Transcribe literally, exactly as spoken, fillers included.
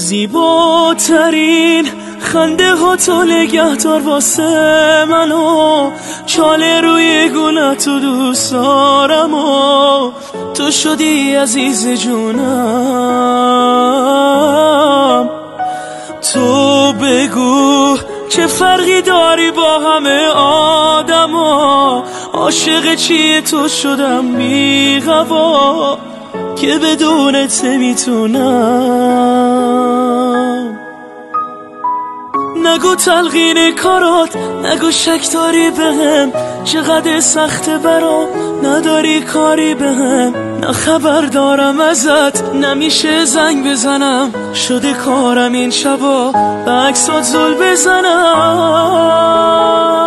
زیباترین خنده ها تو نگهدار واسه منو، چاله روی گلت تو دوست دارم و تو شدی عزیز جونم. تو بگو چه فرقی داری با همه آدما، عاشق چیه تو شدم بی‌غوا که بدونت نمیتونم. نگو تلقین کارات، نگو شک داری بهم، چقدر سخته برام نداری کاری بهم. نه خبر دارم ازت نمیشه زنگ بزنم، شده کارم این شبا به عکسات زل بزنم.